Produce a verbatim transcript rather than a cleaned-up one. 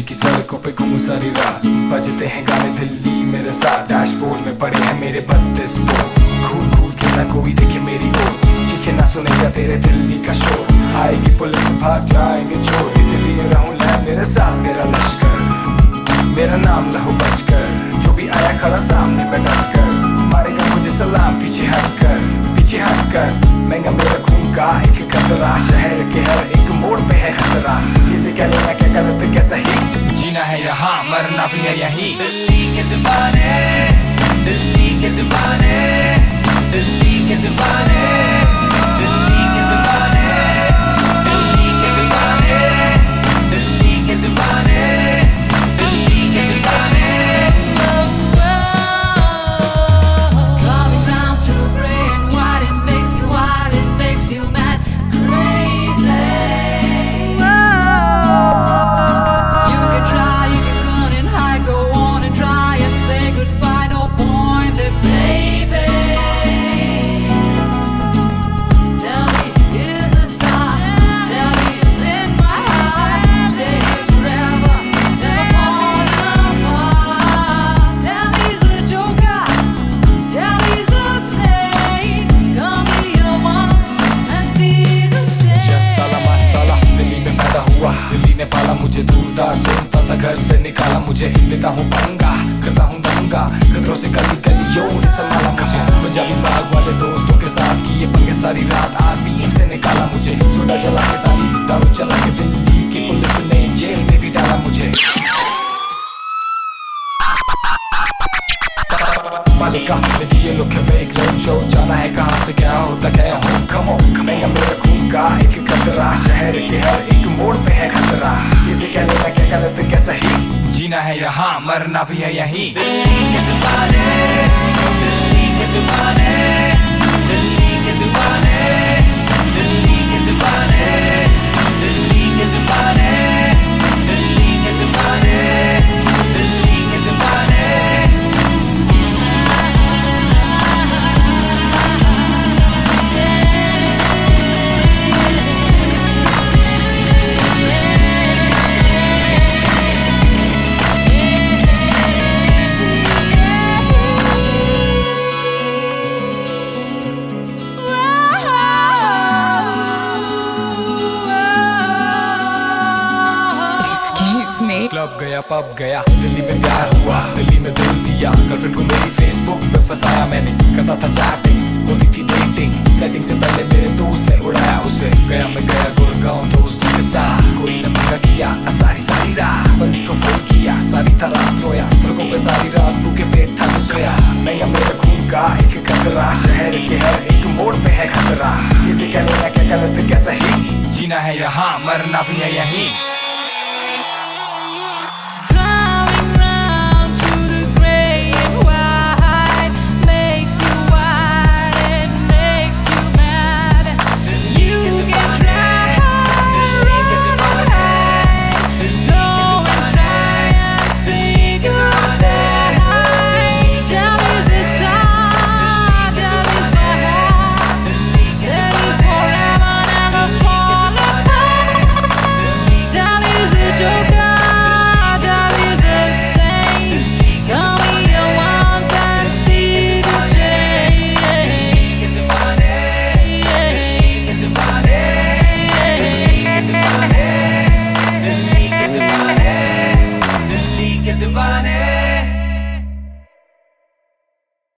की सड़कों पे घूमूं सारी रात, बजते हैं गाने दिल्ली मेरे साथ। डैशबोर्ड में पड़े हैं मेरे बत्तीस बोल, घूर घूर के ना कोई देखे मेरी ओर, चीखे ना सुनेगा तेरे दिल्ली का शोर। आएगी पुलिस भाग जाएंगे चोर, इसीलिए रहूं लैस मेरे साथ मेरा लश्कर। मेरा नाम लहू बचकर, जो भी आया खड़ा सामने में डट कर, मारेगा मुझे सलाम पीछे हटकर, पीछे हटकर। महंगा मेरा खून का एक कतरा, शहर के हर एक मोड़ पे है खतरा। इसे क्या लेना क्या गलत क्या सही, जीना है यहाँ मरना भी है यहीं। दिल्ली के दीवाने, दिल्ली के दीवाने, दिल्ली के दीवाने, दिल्ली के दीवाने, दिल्ली के दीवाने, दिल्ली के दीवाने, दिल्ली के दीवाने। Driving round to gray and white, it makes you wild, it makes you mad, crazy. You can try, you can run and hide, go on and try and say goodbye, no point there, baby. Tell me, is a star? Tell me it's in my heart. Stay here forever, never fall apart. Tell me he's a joker, tell me he's a saint. Come here once and seize his Just साला माशाला, दिल्ली में पैदा हुआ, दिल्ली ने पाला मुझे। दूरदार सुनता था घर से निकाला मुझे, लेता हूँ पंगा, करता हूँ दंगा, खतरों से गली गलियों ने संभाला मुझे। पंजाबी बाग वाले दोस्तों के साथ किए पंगे सारी रात, आरपीएम से निकाला मुझे। सोडा चला के साली दारू चला के दिल्ली की पुलिस ने जेल में भी डाला मुझे। पालिका में दिए लोग फेक रोड शो, जाना है कहाँ से क्या होता क्या हो। कमो महंगा मेरा खून का एक कतरा, शहर के हर एक मोड़ पे है खतरा। इसे क्या लेना क्या गलत क्या सही, जीना है यहाँ मरना भी है यहीं। दिल्ली के दीवाने, दिल्ली के दीवाने, दिल्ली के दीवाने, दिल्ली के दीवाने, दिल्ली के दीवाने, दिल्ली के दीवाने, दिल्ली के दीवाने। क्लब गया पब गया, दिल्ली में प्यार हुआ, दिल्ली में दिल दिया। गर्लफ्रेंड को मेरी फेसबुक पे फंसाया मैंने, करता था चैटिंग, होती थी डेटिंग। सेटिंग से पहले मेरे दोस्त ने उड़ाया उसे, गया मैं गया गुड़गांव दोस्तों के साथ। कोई न पंगा किया सारी सारी रात, बंदी को फोन किया सारी था रात रोया। सड़कों पे सारी रात भूखे पेट था मैं सोया। महंगा मेरे खून का एक कतरा, शहर के हर एक मोड़ पे है खतरा। इसे क्या लेना क्या गलत क्या सही, जीना है यहाँ मरना भी है यहीं।